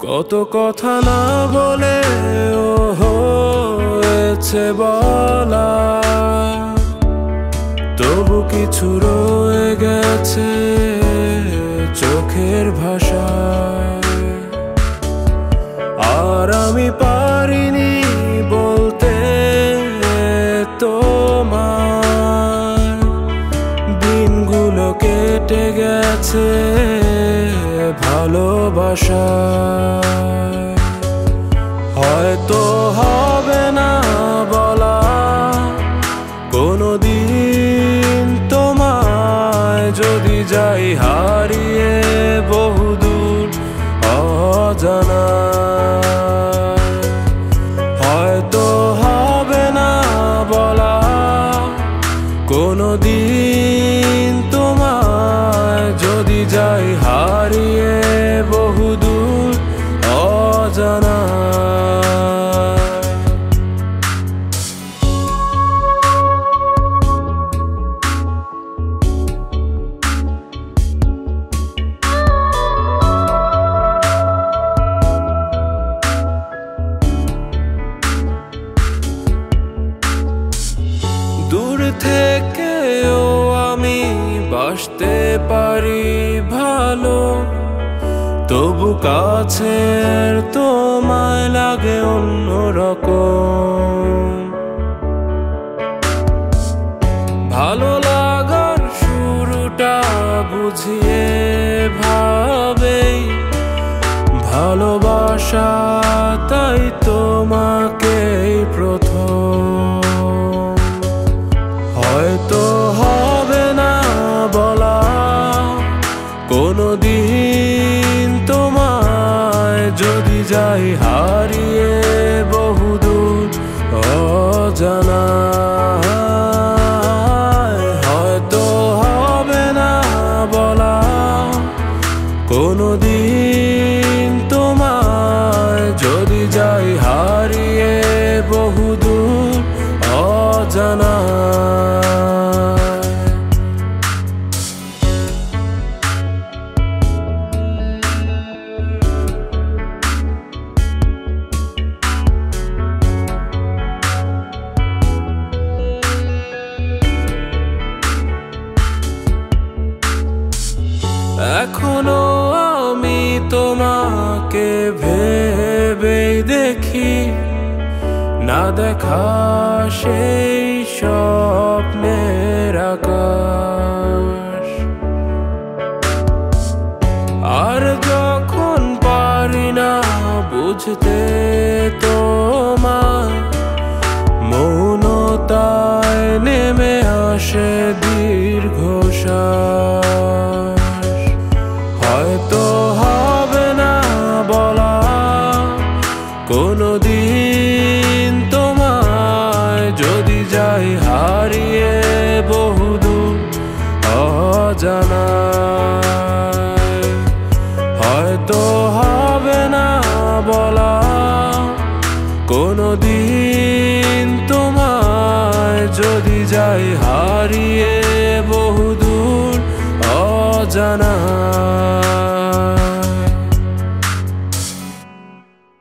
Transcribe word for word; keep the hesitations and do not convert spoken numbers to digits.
কত কথা না বলে ও হয়েছে বলা, তবু কিছু রয়ে গেছে চোখের ভাষায়। আর আমি পারিনি বলতে তোমার, দিনগুলো কেটে গেছে ভালোবাসায়। হয়তো হবে না বলা কোনোদিন তোমায়, যদি যাই হারিয়ে বহুদূর অজানা। হয়তো হবে না বলা কোনোদিন তোমায়, যদি যাই হারিয়ে বহুদূর অজানা। দূর থেকেও আমি বাসতে পারি ভালো, তবু কাছের তোমায় লাগে অন্যরকম। ভালো লাগার শুরুটা বুঝিয়ে ভাবেই ভালোবাসা, তাই তোমাকেই প্রথম। হয়তো হবে না বলা কোনোদিন তোমায়, যদি যাই হারিয়ে বহুদূর অজানা। হয়তো হবে না বলা কোনোদিন তোমায়, যদি যাই হারিয়ে বহুদূর অজানা। এখনো আমি তোমাকে ভেবেই দেখি, না দেখা সেই স্বপ্নের আকাশ। আর যখন পারি না বুঝতে তোমার, মৌনতায় নেমে আসে দীর্ঘশ্বাস। হয়তো হবে না বলা কোনোদিন তোমায়, যদি যাই হারিয়ে বহুদূর অজানা। হয়তো হবে না বলা কোনোদিন